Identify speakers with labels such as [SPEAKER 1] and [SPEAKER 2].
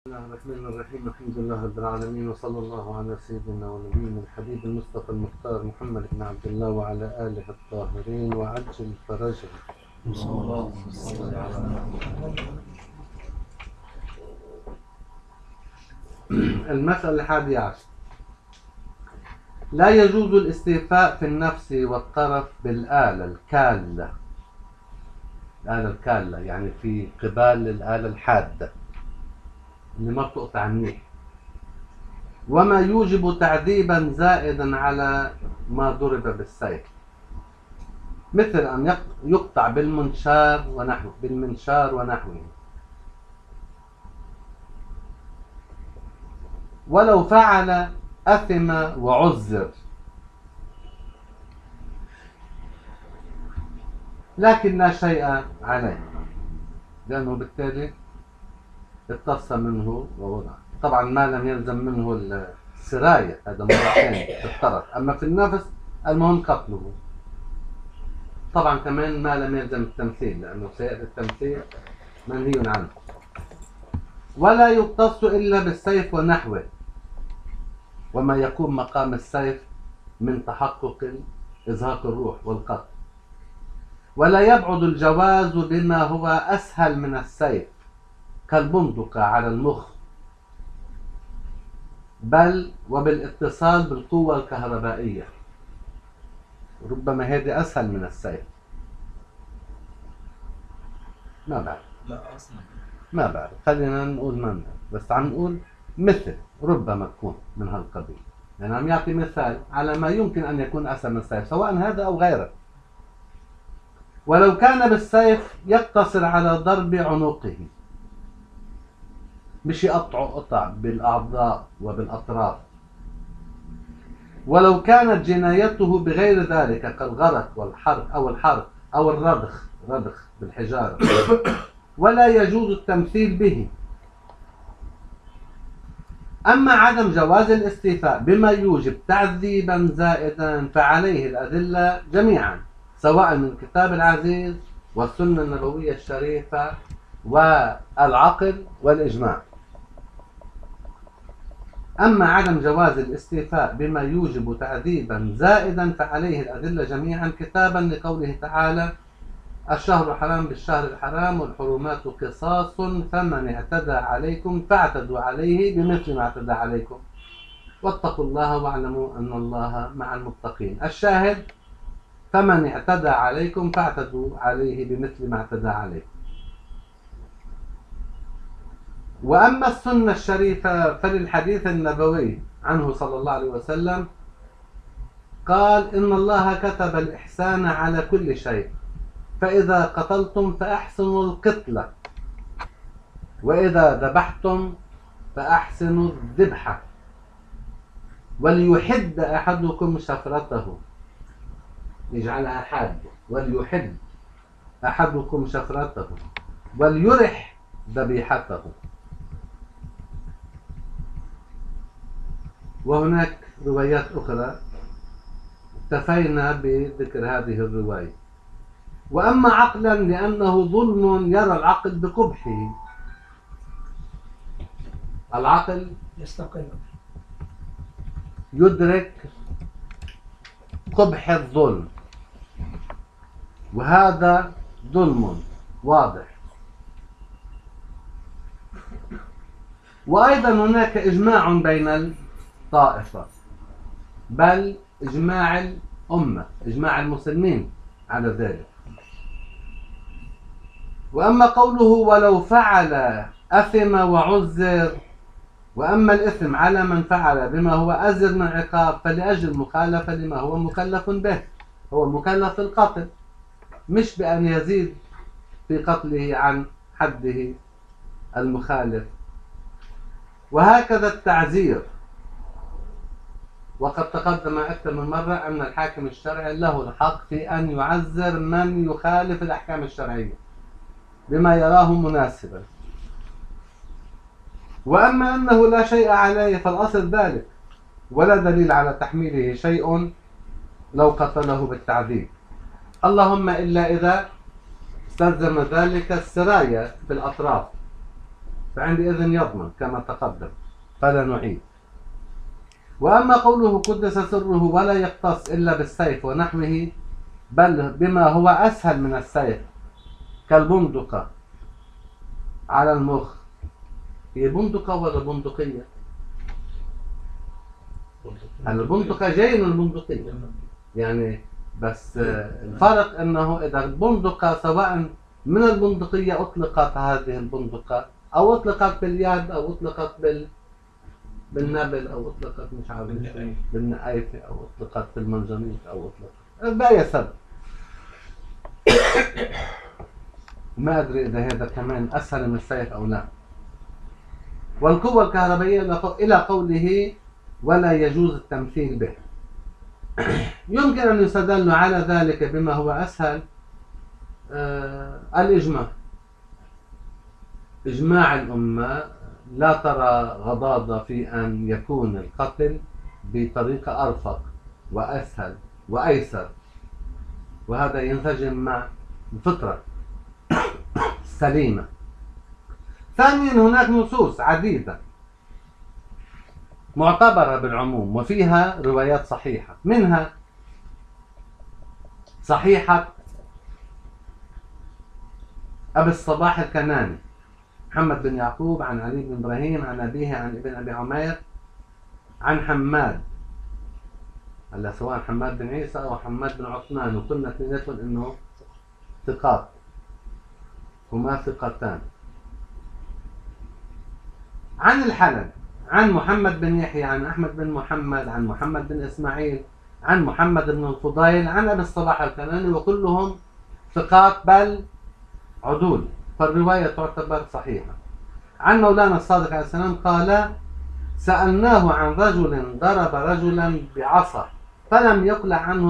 [SPEAKER 1] بسم الله الرحمن الرحيم. الحمد لله رب العالمين، وصلى الله على سيدنا ونبينا الحبيب المصطفى المختار محمد بن عبد الله وعلى آله الطاهرين وعجل فرجهم. المسألة 11. لا يجوز الاستيفاء في النفس والطرف بالآلة الكالة. الآلة الكالة يعني في قبال الآلة الحادة اللي ما بتقطع منيح، وما يوجب تعذيبا زائدا على ما ضرب بالسيف، مثل أن يقطع بالمنشار ونحوه، ولو فعل أثم وعذر، لكن لا شيء عليه، لأنه بالتالي اقتص منه ووضع. طبعا ما لم يلزم منه السراية، هذا مرتين في الطرف. أما في النفس المهم قتله. طبعا كمان ما لم يلزم التمثيل، لأنه سيئة التمثيل منهي عنه. ولا يقتص إلا بالسيف ونحوه، وما يكون مقام السيف من تحقق إزهاق الروح والقتل. ولا يبعد الجواز بما هو أسهل من السيف كالبندقة على المخ، بل وبالاتصال بالقوة الكهربائية، ربما هذه أسهل من السيف. ما بعرف،
[SPEAKER 2] لا اصلا
[SPEAKER 1] ما بعرف، خلينا نقول ما نعرف، بس عم نقول مثل ربما تكون من هالقبيل، يعني عم يعطي مثال على ما يمكن أن يكون أسهل من السيف، سواء هذا أو غيره. ولو كان بالسيف يقتصر على ضرب عنقه، مش يقطع قطع بالأعضاء وبالأطراف. ولو كانت جنايته بغير ذلك كالغرق والحرق أو الحرق أو الرضخ بالحجارة، ولا يجوز التمثيل به. أما عدم جواز الاستيفاء بما يوجب تعذيبا زائدا فعليه الأدلة جميعا، سواء من الكتاب العزيز والسنة النبوية الشريفة والعقل والإجماع. أما عدم جواز الاستيفاء بما يوجب تعذيبا زائدا فعليه الأدلة جميعا، كتابا لقوله تعالى: الشهر حرام بالشهر الحرام والحرمات قصاص فمن اعتدى عليكم فاعتدوا عليه بمثل ما اعتدى عليكم واتقوا الله واعلموا أن الله مع المتقين. الشاهد: فمن اعتدى عليكم فاعتدوا عليه بمثل ما اعتدى عليكم. وأما السنة الشريفة فللحديث النبوي عنه صلى الله عليه وسلم قال: إن الله كتب الإحسان على كل شيء، فإذا قتلتم فأحسنوا القتلة، وإذا ذبحتم فأحسنوا الذبحة، وليحد أحدكم شفرته، يجعلها حادة، وليحد أحدكم شفرته وليرح ذبيحته. وهناك روايات أخرى اكتفينا بذكر هذه الرواية. وأما عقلا لأنه ظلم يرى العقل بقبحه. العقل
[SPEAKER 2] يستقل
[SPEAKER 1] يدرك قبح الظلم، وهذا ظلم واضح. وأيضا هناك إجماع بين الطائفة، بل إجماع الأمة، إجماع المسلمين على ذلك. وأما قوله ولو فعل أثم وعذر، وأما الإثم على من فعل بما هو أزر من عقاب فلأجل المخالفة لما هو مكلف به، هو مكلف بالقتل، مش بأن يزيد في قتله عن حده المخالف. وهكذا التعزير، وقد تقدم أكثر من مرة أن الحاكم الشرعي له الحق في أن يعزر من يخالف الأحكام الشرعية بما يراه مناسبا. وأما أنه لا شيء عليه فالأصل ذلك، ولا دليل على تحميله شيء لو قتله بالتعذيب، اللهم إلا إذا استلزم ذلك السراية في الأطراف، فعندئذ يضمن كما تقدم فلا نعيد. وأما قوله قدس سره ولا يقتص إلا بالسيف ونحوه بل بما هو أسهل من السيف كالبندقة على المخ، هي بندقة ولا بندقية؟ البندقة جاي من البندقية يعني، بس الفرق أنه إذا البندقة سواء من البندقية أطلقت هذه البندقة أو أطلقت باليد أو أطلقت بالنبل أو أطلقت مش عارف بالنقايفة أو أطلقت بالمنجنيق أو أطلقت بأي سبب. ما أدري إذا هذا كمان أسهل من السيف أو لا. والقوة الكهربائية إلى قوله ولا يجوز التمثيل به. يمكن أن يستدل على ذلك بما هو أسهل الإجماع. إجماع الأمة لا ترى غضاضة في أن يكون القتل بطريقة أرفق وأسهل وأيسر، وهذا ينسجم مع الفطرة السليمة. ثانيا هناك نصوص عديدة معتبرة بالعموم وفيها روايات صحيحة، منها صحيحة أبي الصباح الكناني محمد بن يعقوب عن علي بن إبراهيم عن أبيه عن ابن أبي عمير عن حماد، هلا سواء حماد بن عيسى أو حماد بن عثمان، وكنا اثنيناتهم إنه ثقات هما ثقتان. عن الحلب عن محمد بن يحيى عن أحمد بن محمد عن محمد بن إسماعيل عن محمد بن الفضيل عن أبي الصباح الكناني، وكلهم ثقات بل عدول، فالرواية تعتبر صحيحة. عن مولانا الصادق عليه السلام قال: سألناه عن رجل ضرب رجلا بعصا فلم يقلع عنه